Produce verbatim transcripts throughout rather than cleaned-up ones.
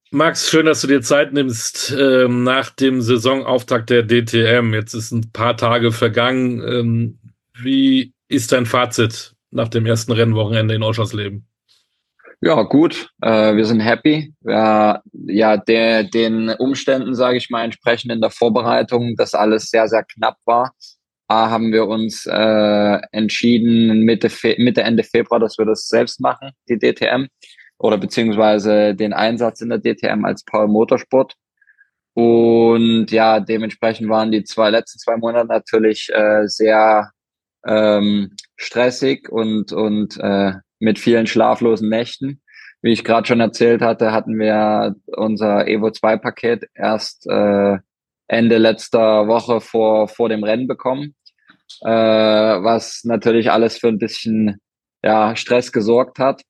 Max, schön, dass du dir Zeit nimmst ähm, nach dem Saisonauftakt der D T M. Jetzt ist ein paar Tage vergangen. Ähm, wie ist dein Fazit nach dem ersten Rennwochenende in Oschersleben? Ja, gut. Äh, wir sind happy. Ja, ja, der, den Umständen, sage ich mal, entsprechend in der Vorbereitung, dass alles sehr, sehr knapp war, A, haben wir uns äh, entschieden, Mitte, Fe Mitte, Ende Februar, dass wir das selbst machen, die D T M, oder beziehungsweise den Einsatz in der D T M als Power Motorsport. Und ja, dementsprechend waren die zwei letzten zwei Monate natürlich äh, sehr ähm, stressig und, und äh, mit vielen schlaflosen Nächten. Wie ich gerade schon erzählt hatte, hatten wir unser Evo zwei Paket erst äh, Ende letzter Woche vor, vor dem Rennen bekommen, äh, was natürlich alles für ein bisschen ja, Stress gesorgt hat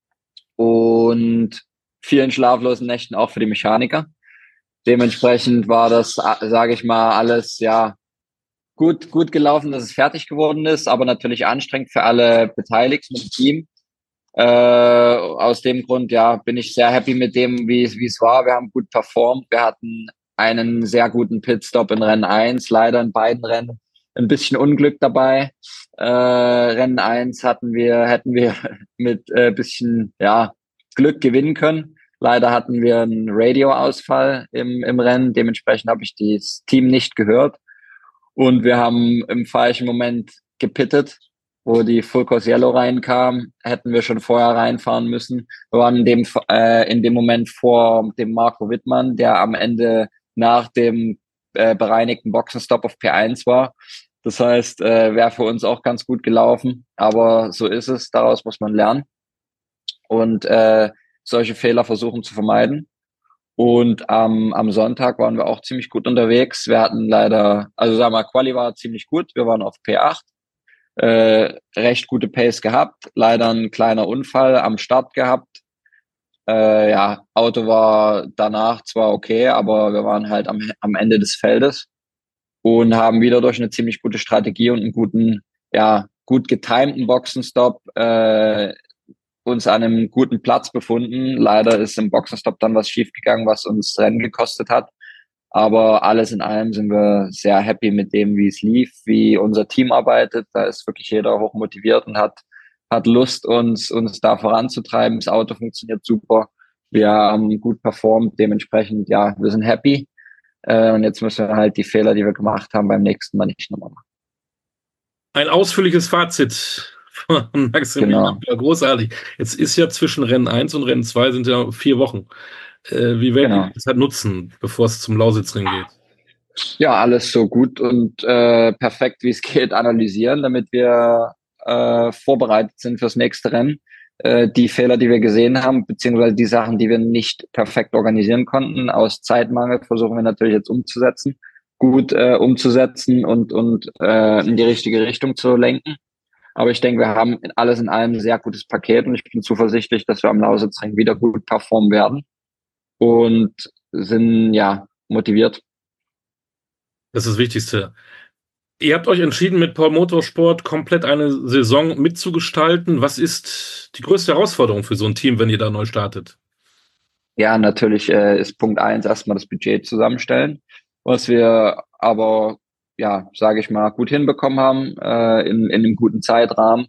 und vielen schlaflosen Nächten auch für die Mechaniker. Dementsprechend war das, sage ich mal, alles ja gut, gut gelaufen, dass es fertig geworden ist, aber natürlich anstrengend für alle Beteiligten im Team. Äh, aus dem Grund, ja, bin ich sehr happy mit dem, wie es, wie es war. Wir haben gut performt. Wir hatten einen sehr guten Pitstop in Rennen eins, leider in beiden Rennen ein bisschen Unglück dabei. Äh, Rennen eins hatten wir, hätten wir mit äh, bisschen, ja, Glück gewinnen können. Leider hatten wir einen Radioausfall im, im Rennen. Dementsprechend habe ich das Team nicht gehört. Und wir haben im falschen Moment gepittet, wo die Full Course Yellow reinkam, hätten wir schon vorher reinfahren müssen. Wir waren in dem, äh, in dem Moment vor dem Marco Wittmann, der am Ende nach dem äh, bereinigten Boxenstopp auf P eins war. Das heißt, äh, wäre für uns auch ganz gut gelaufen. Aber so ist es. Daraus muss man lernen und äh, solche Fehler versuchen zu vermeiden. Und am am Sonntag waren wir auch ziemlich gut unterwegs. Wir hatten leider, also sagen wir mal, Quali war ziemlich gut. Wir waren auf P acht, äh, recht gute Pace gehabt. Leider ein kleiner Unfall am Start gehabt. Äh, ja, Auto war danach zwar okay, aber wir waren halt am, am Ende des Feldes und haben wieder durch eine ziemlich gute Strategie und einen guten, ja, gut getimten Boxenstopp äh, uns an einem guten Platz befunden. Leider ist im Boxenstopp dann was schiefgegangen, was uns Rennen gekostet hat. Aber alles in allem sind wir sehr happy mit dem, wie es lief, wie unser Team arbeitet. Da ist wirklich jeder hoch motiviert und hat, hat Lust, uns, uns da voranzutreiben. Das Auto funktioniert super. Wir haben gut performt. Dementsprechend, ja, wir sind happy. Äh, und jetzt müssen wir halt die Fehler, die wir gemacht haben, beim nächsten Mal nicht nochmal machen. Ein ausführliches Fazit von Maximilian Genau, Böll, großartig. Jetzt ist ja zwischen Rennen eins und Rennen zwei sind ja vier Wochen. Äh, wie werdet ihr genau. die Zeit nutzen, bevor es zum Lausitzring geht? Ja, alles so gut und äh, perfekt, wie es geht, analysieren, damit wir äh, vorbereitet sind fürs nächste Rennen. Äh, die Fehler, die wir gesehen haben, beziehungsweise die Sachen, die wir nicht perfekt organisieren konnten, aus Zeitmangel, versuchen wir natürlich jetzt umzusetzen, gut äh, umzusetzen und, und äh, in die richtige Richtung zu lenken. Aber ich denke, wir haben in alles in allem ein sehr gutes Paket und ich bin zuversichtlich, dass wir am Lausitzring wieder gut performen werden und sind ja motiviert. Das ist das Wichtigste. Ihr habt euch entschieden, mit Paul Motorsport komplett eine Saison mitzugestalten. Was ist die größte Herausforderung für so ein Team, wenn ihr da neu startet? Ja, natürlich äh, ist Punkt eins erstmal das Budget zusammenstellen, was wir aber, ja, sage ich mal, gut hinbekommen haben, äh, in, in einem guten Zeitrahmen.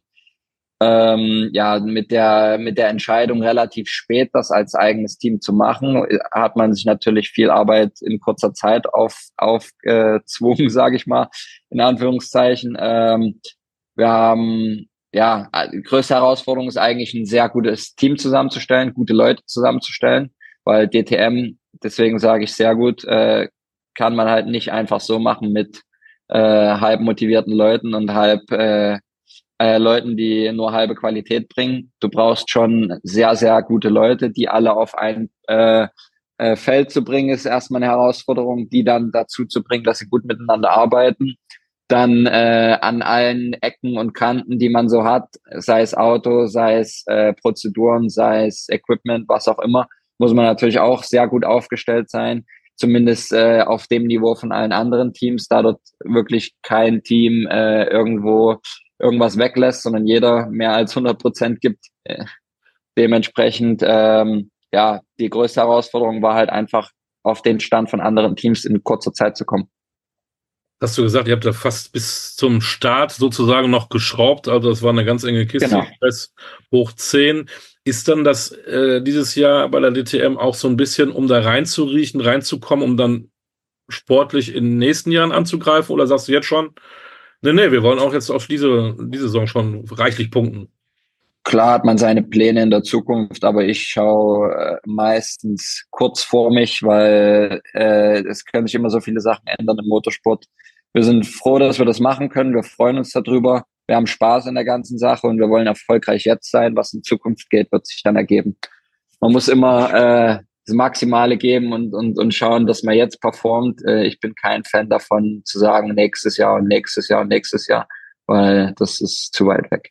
Ähm, ja, mit der, mit der Entscheidung relativ spät, das als eigenes Team zu machen, hat man sich natürlich viel Arbeit in kurzer Zeit auf, aufgezwungen, sage ich mal, in Anführungszeichen. Ähm, wir haben, ja, die größte Herausforderung ist eigentlich ein sehr gutes Team zusammenzustellen, gute Leute zusammenzustellen, weil D T M, deswegen sage ich sehr gut, äh, kann man halt nicht einfach so machen mit äh, halb motivierten Leuten und halb äh, äh, Leuten, die nur halbe Qualität bringen. Du brauchst schon sehr, sehr gute Leute, die alle auf ein äh, äh, Feld zu bringen, ist erstmal eine Herausforderung, die dann dazu zu bringen, dass sie gut miteinander arbeiten. Dann äh, an allen Ecken und Kanten, die man so hat, sei es Auto, sei es äh, Prozeduren, sei es Equipment, was auch immer, muss man natürlich auch sehr gut aufgestellt sein. Zumindest äh, auf dem Niveau von allen anderen Teams, da dort wirklich kein Team äh, irgendwo irgendwas weglässt, sondern jeder mehr als hundert Prozent gibt. Äh, dementsprechend, ähm, ja, die größte Herausforderung war halt einfach, auf den Stand von anderen Teams in kurzer Zeit zu kommen. Hast du gesagt, ihr habt da fast bis zum Start sozusagen noch geschraubt, also das war eine ganz enge Kiste, Genau. hoch zehn. Ist dann das äh, dieses Jahr bei der D T M auch so ein bisschen, um da reinzuriechen, reinzukommen, um dann sportlich in den nächsten Jahren anzugreifen, oder sagst du jetzt schon, nee, nee, wir wollen auch jetzt auf diese, diese Saison schon reichlich punkten? Klar hat man seine Pläne in der Zukunft, aber ich schaue äh, meistens kurz vor mich, weil äh, es können sich immer so viele Sachen ändern im Motorsport. Wir sind froh, dass wir das machen können. Wir freuen uns darüber. Wir haben Spaß an der ganzen Sache und wir wollen erfolgreich jetzt sein. Was in Zukunft geht, wird sich dann ergeben. Man muss immer äh, das Maximale geben und, und, und schauen, dass man jetzt performt. Äh, ich bin kein Fan davon, zu sagen, nächstes Jahr und nächstes Jahr und nächstes Jahr, weil das ist zu weit weg.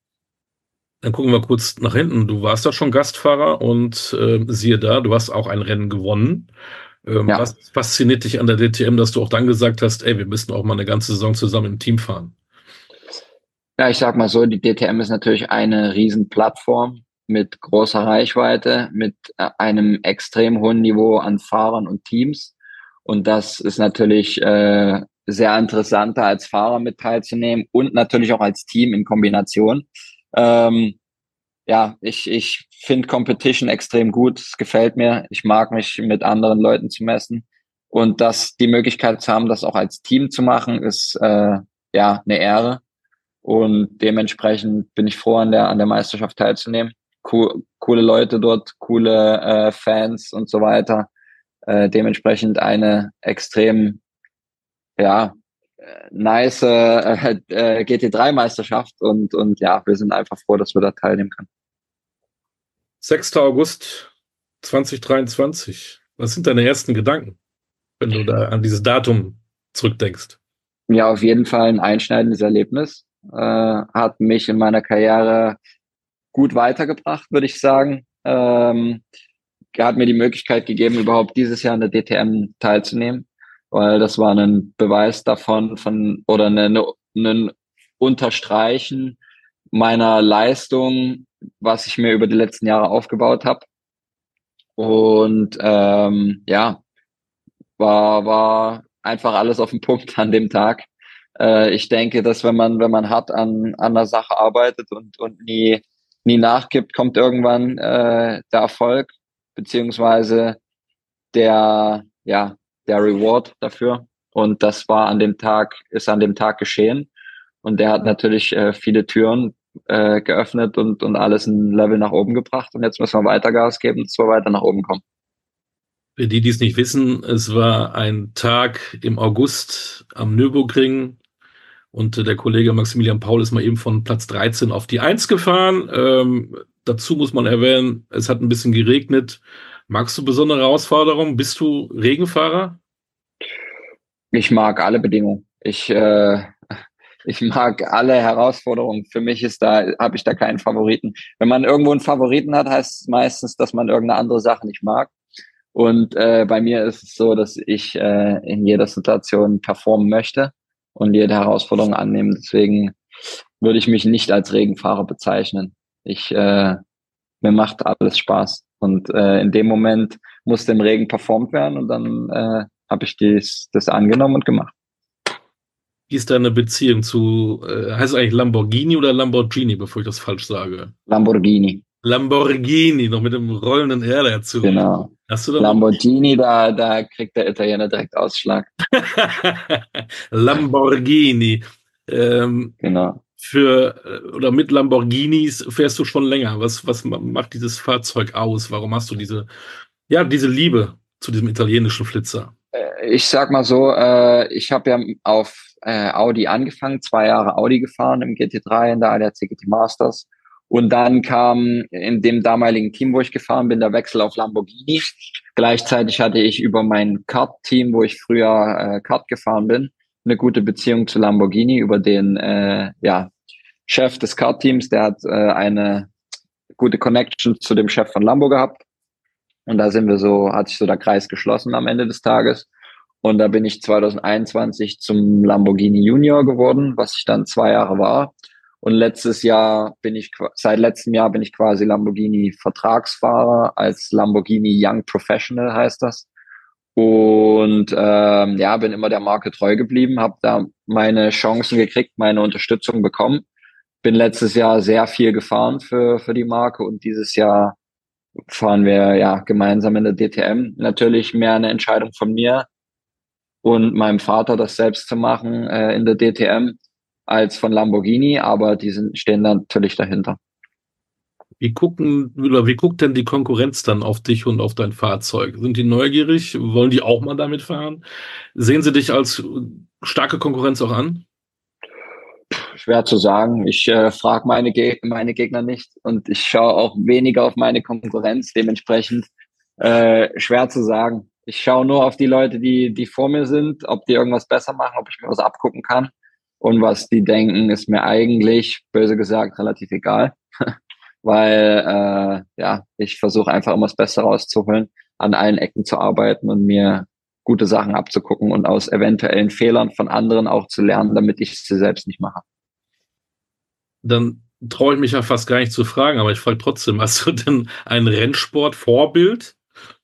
Dann gucken wir kurz nach hinten. Du warst da schon Gastfahrer und äh, siehe da, du hast auch ein Rennen gewonnen. Ähm, Ja. Was fasziniert dich an der D T M, dass du auch dann gesagt hast, ey, wir müssen auch mal eine ganze Saison zusammen im Team fahren? Ja, ich sag mal so, die D T M ist natürlich eine Riesenplattform mit großer Reichweite, mit äh, einem extrem hohen Niveau an Fahrern und Teams. Und das ist natürlich äh, sehr interessanter als Fahrer mit teilzunehmen und natürlich auch als Team in Kombination. Ähm, ja, ich, ich finde Competition extrem gut. Es gefällt mir. Ich mag mich mit anderen Leuten zu messen. Und das, die Möglichkeit zu haben, das auch als Team zu machen, ist äh, ja eine Ehre. Und dementsprechend bin ich froh, an der, an der Meisterschaft teilzunehmen. Co coole Leute dort, coole äh, Fans und so weiter. Äh, dementsprechend eine extrem, ja, nice äh, äh, G T drei Meisterschaft und, und ja, wir sind einfach froh, dass wir da teilnehmen können. sechster August zweitausenddreiundzwanzig. Was sind deine ersten Gedanken, wenn du da an dieses Datum zurückdenkst? Ja, auf jeden Fall ein einschneidendes Erlebnis. Äh, hat mich in meiner Karriere gut weitergebracht, würde ich sagen. Ähm, hat mir die Möglichkeit gegeben, überhaupt dieses Jahr an der D T M teilzunehmen, weil das war ein Beweis davon von oder ein Unterstreichen meiner Leistung, was ich mir über die letzten Jahre aufgebaut habe. Und ähm, ja, war war einfach alles auf den Punkt an dem Tag. Äh, ich denke, dass wenn man wenn man hart an an der Sache arbeitet und und nie nie nachgibt, kommt irgendwann äh, der Erfolg beziehungsweise der ja der Reward dafür. Und das war an dem Tag ist an dem Tag geschehen. Und der hat natürlich äh, viele Türen äh, geöffnet und und alles ein Level nach oben gebracht. Und jetzt müssen wir weiter Gas geben, dass wir weiter nach oben kommen. Für die, die es nicht wissen, es war ein Tag im August am Nürburgring und der Kollege Maximilian Paul ist mal eben von Platz dreizehn auf die eins gefahren. Ähm, dazu muss man erwähnen, es hat ein bisschen geregnet. Magst du besondere Herausforderungen? Bist du Regenfahrer? Ich mag alle Bedingungen. Ich äh, ich mag alle Herausforderungen. Für mich ist da habe ich da keinen Favoriten. Wenn man irgendwo einen Favoriten hat, heißt es meistens, dass man irgendeine andere Sache nicht mag. Und äh, bei mir ist es so, dass ich äh, in jeder Situation performen möchte und jede Herausforderung annehmen. Deswegen würde ich mich nicht als Regenfahrer bezeichnen. Ich äh, mir macht alles Spaß. Und äh, in dem Moment musste im Regen performt werden und dann äh, habe ich dies, das angenommen und gemacht. Wie ist deine Beziehung zu, äh, heißt es eigentlich Lamborghini oder Lamborghini, bevor ich das falsch sage? Lamborghini. Lamborghini, noch mit dem rollenden R dazu. Genau. Hast du da Lamborghini, da, da kriegt der Italiener direkt Ausschlag. Lamborghini. Ähm, Genau. für oder mit Lamborghinis fährst du schon länger. Was, was macht dieses Fahrzeug aus? Warum hast du diese, ja, diese Liebe zu diesem italienischen Flitzer? Ich sag mal so, äh, ich habe ja auf äh, Audi angefangen, zwei Jahre Audi gefahren im G T drei in der A D A C G T Masters. Und dann kam in dem damaligen Team, wo ich gefahren bin, der Wechsel auf Lamborghini. Gleichzeitig hatte ich über mein Kart-Team, wo ich früher äh, Kart gefahren bin, eine gute Beziehung zu Lamborghini über den äh, ja, Chef des Kart-Teams. Der hat äh, eine gute Connection zu dem Chef von Lambo gehabt. Und da sind wir so, hat sich so der Kreis geschlossen am Ende des Tages. Und da bin ich zwanzig einundzwanzig zum Lamborghini Junior geworden, was ich dann zwei Jahre war. Und letztes Jahr bin ich, seit letztem Jahr bin ich quasi Lamborghini Vertragsfahrer als Lamborghini Young Professional heißt das. Und ähm, ja, bin immer der Marke treu geblieben, habe da meine Chancen gekriegt, meine Unterstützung bekommen. Bin letztes Jahr sehr viel gefahren für für die Marke und dieses Jahr fahren wir ja gemeinsam in der D T M. Natürlich mehr eine Entscheidung von mir und meinem Vater, das selbst zu machen äh, in der D T M als von Lamborghini, aber die sind, stehen dann natürlich dahinter. Wie gucken oder wie guckt denn die Konkurrenz dann auf dich und auf dein Fahrzeug? Sind die neugierig? Wollen die auch mal damit fahren? Sehen sie dich als starke Konkurrenz auch an? Schwer zu sagen. Ich äh, frage meine, Ge meine Gegner nicht und ich schaue auch weniger auf meine Konkurrenz. Dementsprechend äh, schwer zu sagen. Ich schaue nur auf die Leute, die, die vor mir sind, ob die irgendwas besser machen, ob ich mir was abgucken kann. Und was die denken, ist mir eigentlich, böse gesagt, relativ egal. Weil äh, ja, ich versuche einfach immer das Beste rauszuholen, an allen Ecken zu arbeiten und mir gute Sachen abzugucken und aus eventuellen Fehlern von anderen auch zu lernen, damit ich sie selbst nicht mache. Dann traue ich mich ja fast gar nicht zu fragen, aber ich frage trotzdem, hast du denn ein Rennsport-Vorbild?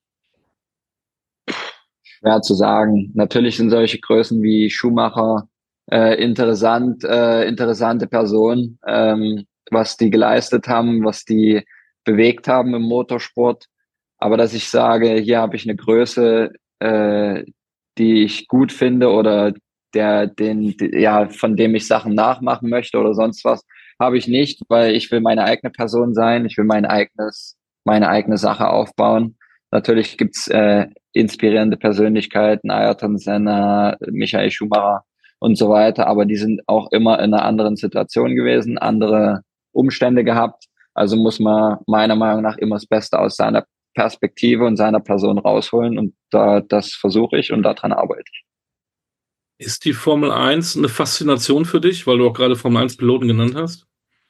Schwer zu sagen. Natürlich sind solche Größen wie Schumacher äh, interessant, äh, interessante Personen, ähm, was die geleistet haben, was die bewegt haben im Motorsport. Aber dass ich sage, hier habe ich eine Größe, äh, die ich gut finde oder der, den, ja, von dem ich Sachen nachmachen möchte oder sonst was, habe ich nicht, weil ich will meine eigene Person sein, ich will mein eigenes, meine eigene Sache aufbauen. Natürlich gibt's äh, inspirierende Persönlichkeiten, Ayrton Senna, Michael Schumacher und so weiter, aber die sind auch immer in einer anderen Situation gewesen, andere Umstände gehabt. Also muss man meiner Meinung nach immer das Beste aus seiner Perspektive und seiner Person rausholen und da, das versuche ich und daran arbeite ich. Ist die Formel eins eine Faszination für dich, weil du auch gerade Formel eins Piloten genannt hast?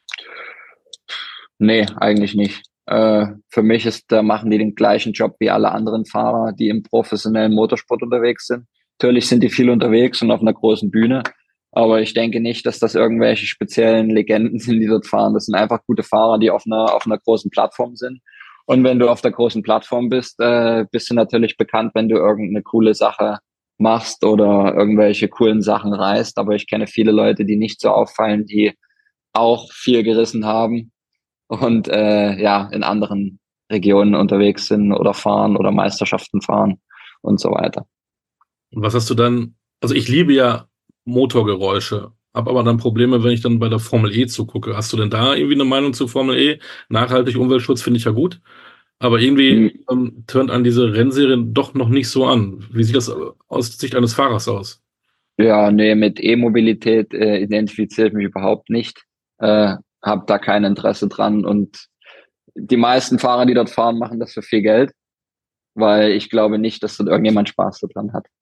Nee, eigentlich nicht. Äh, für mich ist, da machen die den gleichen Job wie alle anderen Fahrer, die im professionellen Motorsport unterwegs sind. Natürlich sind die viel unterwegs und auf einer großen Bühne, aber ich denke nicht, dass das irgendwelche speziellen Legenden sind, die dort fahren. Das sind einfach gute Fahrer, die auf einer, auf einer großen Plattform sind. Und wenn du auf der großen Plattform bist, äh, bist du natürlich bekannt, wenn du irgendeine coole Sache machst oder irgendwelche coolen Sachen reißt. Aber ich kenne viele Leute, die nicht so auffallen, die auch viel gerissen haben und äh, ja, in anderen Regionen unterwegs sind oder fahren oder Meisterschaften fahren und so weiter. Und was hast du dann, also ich liebe ja Motorgeräusche, habe aber dann Probleme, wenn ich dann bei der Formel E zugucke. Hast du denn da irgendwie eine Meinung zu Formel E? Nachhaltig Umweltschutz finde ich ja gut, aber irgendwie Hm, ähm, turnt an diese Rennserien doch noch nicht so an. Wie sieht das aus Sicht eines Fahrers aus? Ja, nee, mit E-Mobilität äh, identifiziere ich mich überhaupt nicht. Äh, habe da kein Interesse dran und die meisten Fahrer, die dort fahren, machen das für viel Geld, weil ich glaube nicht, dass dort irgendjemand Spaß daran hat.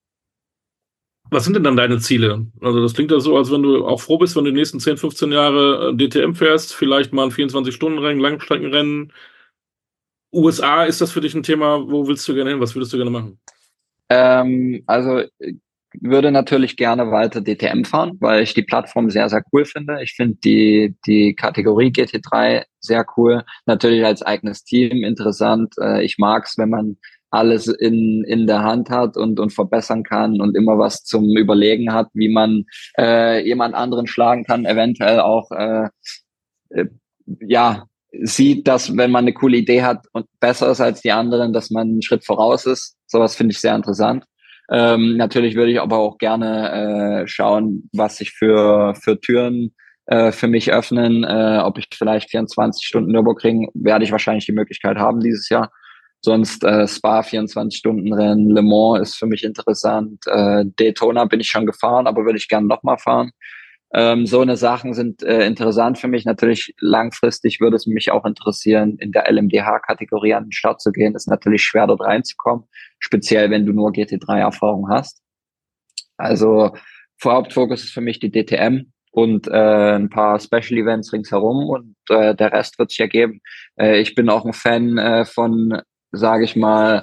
Was sind denn dann deine Ziele? Also das klingt ja so, als wenn du auch froh bist, wenn du die nächsten zehn, fünfzehn Jahre äh, D T M fährst, vielleicht mal ein vierundzwanzig-Stunden-Rennen, Langstreckenrennen. U S A, ist das für dich ein Thema? Wo willst du gerne hin? Was würdest du gerne machen? Ähm, also äh, würde natürlich gerne weiter D T M fahren, weil ich die Plattform sehr, sehr cool finde. Ich finde die, die Kategorie G T drei sehr cool. Natürlich als eigenes Team interessant. Äh, ich mag's, wenn man alles in, in der Hand hat und, und verbessern kann und immer was zum Überlegen hat, wie man äh, jemand anderen schlagen kann, eventuell auch äh, äh, ja, sieht, dass wenn man eine coole Idee hat und besser ist als die anderen, dass man einen Schritt voraus ist. Sowas finde ich sehr interessant. Ähm, natürlich würde ich aber auch gerne äh, schauen, was sich für für Türen äh, für mich öffnen. Äh, ob ich vielleicht vierundzwanzig Stunden Nürburgring werde ich wahrscheinlich die Möglichkeit haben dieses Jahr. Sonst äh, Spa vierundzwanzig Stunden Rennen, Le Mans ist für mich interessant. Äh, Daytona bin ich schon gefahren, aber würde ich gerne nochmal fahren. Ähm, so eine Sachen sind äh, interessant für mich. Natürlich langfristig würde es mich auch interessieren, in der L M D H-Kategorie an den Start zu gehen. Ist natürlich schwer, dort reinzukommen, speziell wenn du nur G T drei Erfahrung hast. Also Hauptfokus ist für mich die D T M und äh, ein paar Special Events ringsherum und äh, der Rest wird sich ergeben. Äh, ich bin auch ein Fan äh, von, sage ich mal,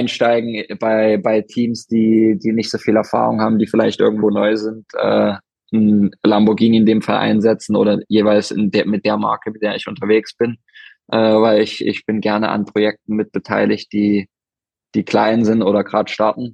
Einsteigen bei bei Teams, die die nicht so viel Erfahrung haben, die vielleicht irgendwo neu sind. Äh, ein Lamborghini in dem Fall einsetzen oder jeweils in der, mit der Marke, mit der ich unterwegs bin, äh, weil ich, ich bin gerne an Projekten mit beteiligt, die, die klein sind oder gerade starten.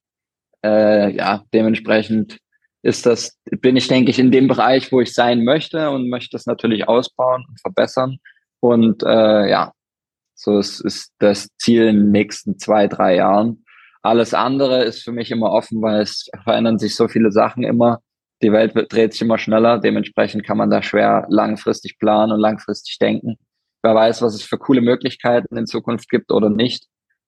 Äh, ja, dementsprechend ist das, bin ich, denke ich, in dem Bereich, wo ich sein möchte und möchte das natürlich ausbauen und verbessern. Und äh, ja, so ist, ist das Ziel in den nächsten zwei, drei Jahren. Alles andere ist für mich immer offen, weil es verändern sich so viele Sachen immer. Die Welt wird, dreht sich immer schneller. Dementsprechend kann man da schwer langfristig planen und langfristig denken. Wer weiß, was es für coole Möglichkeiten in Zukunft gibt oder nicht.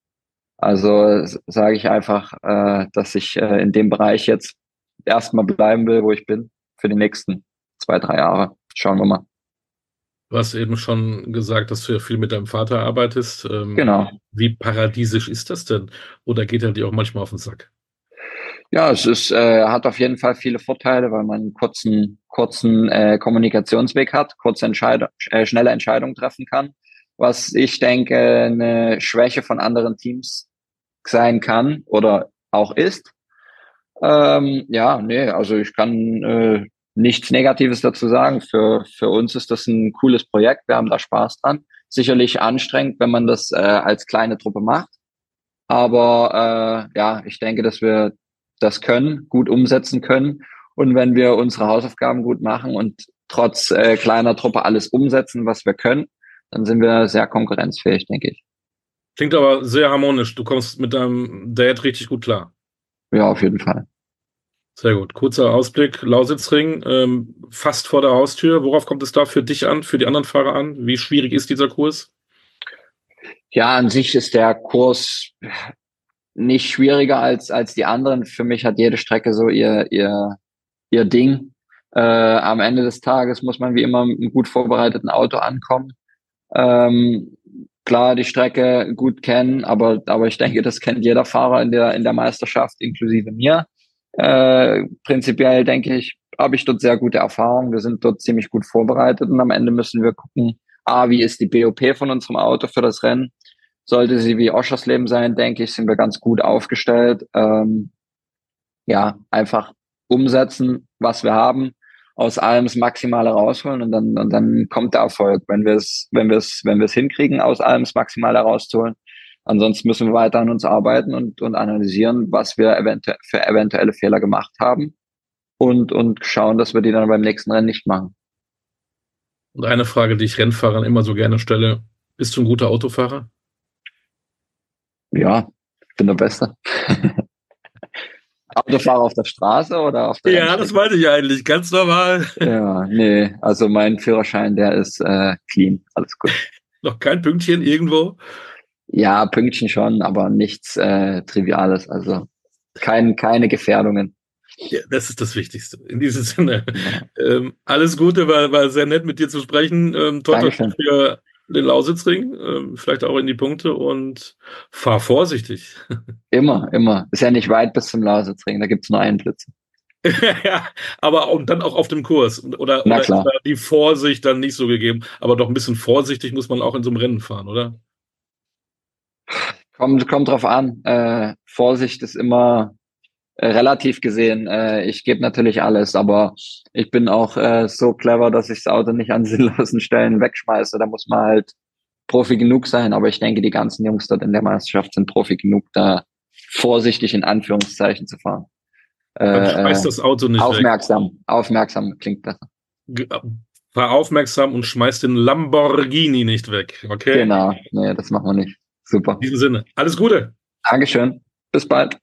Also sage ich einfach, äh, dass ich äh, in dem Bereich jetzt erstmal bleiben will, wo ich bin, für die nächsten zwei, drei Jahre. Schauen wir mal. Du hast eben schon gesagt, dass du ja viel mit deinem Vater arbeitest. Ähm, Genau. Wie paradiesisch ist das denn? Oder geht er dir auch manchmal auf den Sack? Ja, es ist, äh, hat auf jeden Fall viele Vorteile, weil man einen kurzen, kurzen äh, Kommunikationsweg hat, kurze Entscheidung, äh, schnelle Entscheidungen treffen kann. Was ich denke, eine Schwäche von anderen Teams sein kann oder auch ist. Ähm, ja, nee, also ich kann äh, nichts Negatives dazu sagen. Für, für uns ist das ein cooles Projekt. Wir haben da Spaß dran. Sicherlich anstrengend, wenn man das äh, als kleine Truppe macht. Aber äh, ja, ich denke, dass wir das können, gut umsetzen können. Und wenn wir unsere Hausaufgaben gut machen und trotz äh, kleiner Truppe alles umsetzen, was wir können, dann sind wir sehr konkurrenzfähig, denke ich. Klingt aber sehr harmonisch. Du kommst mit deinem Dad richtig gut klar. Ja, auf jeden Fall. Sehr gut. Kurzer Ausblick. Lausitzring, ähm, fast vor der Haustür. Worauf kommt es da für dich an, für die anderen Fahrer an? Wie schwierig ist dieser Kurs? Ja, an sich ist der Kurs nicht schwieriger als, als die anderen. Für mich hat jede Strecke so ihr, ihr, ihr Ding. Äh, am Ende des Tages muss man wie immer mit einem gut vorbereiteten Auto ankommen. Ähm, klar, die Strecke gut kennen, aber, aber ich denke, das kennt jeder Fahrer in der, in der Meisterschaft, inklusive mir. Äh, prinzipiell denke ich, habe ich dort sehr gute Erfahrungen. Wir sind dort ziemlich gut vorbereitet und am Ende müssen wir gucken, A, wie ist die B O P von unserem Auto für das Rennen? Sollte sie wie Oschersleben sein, denke ich, sind wir ganz gut aufgestellt. Ähm, ja, einfach umsetzen, was wir haben, aus allem das Maximale rausholen und dann, und dann kommt der Erfolg, wenn wir es, wenn wir es, wenn wir es hinkriegen, aus allem das Maximale rauszuholen. Ansonsten müssen wir weiter an uns arbeiten und, und analysieren, was wir eventu- für eventuelle Fehler gemacht haben und, und schauen, dass wir die dann beim nächsten Rennen nicht machen. Und eine Frage, die ich Rennfahrern immer so gerne stelle: Bist du ein guter Autofahrer? Ja, ich bin der Beste. Autofahrer auf der Straße oder auf der Ja, Rennstrecke? das meinte ich eigentlich. Ganz normal. Ja, nee, also mein Führerschein, der ist äh, clean, alles gut. Noch kein Pünktchen irgendwo? Ja, Pünktchen schon, aber nichts äh, Triviales, also kein, keine Gefährdungen. Ja, das ist das Wichtigste. In diesem Sinne. Ja. Ähm, alles Gute, war, war sehr nett mit dir zu sprechen. Ähm, toi, toi, toi Dankeschön. für den Lausitzring, ähm, vielleicht auch in die Punkte, und fahr vorsichtig. Immer, immer. Ist ja nicht weit bis zum Lausitzring, da gibt's nur einen Blitz. Ja, aber und dann auch auf dem Kurs. Oder, Na oder ist klar. da die Vorsicht dann nicht so gegeben? Aber doch ein bisschen vorsichtig muss man auch in so einem Rennen fahren, oder? Kommt, kommt drauf an. Äh, Vorsicht ist immer äh, relativ gesehen. Äh, ich gebe natürlich alles, aber ich bin auch äh, so clever, dass ich das Auto nicht an sinnlosen Stellen wegschmeiße. Da muss man halt Profi genug sein. Aber ich denke, die ganzen Jungs dort in der Meisterschaft sind Profi genug, da vorsichtig in Anführungszeichen zu fahren. Dann Äh, schmeiß äh, das Auto nicht weg. aufmerksam, aufmerksam klingt besser. Ge- Fahr aufmerksam und schmeiß den Lamborghini nicht weg, okay? Genau, nee, das machen wir nicht. Super. In diesem Sinne, alles Gute. Dankeschön. Bis bald.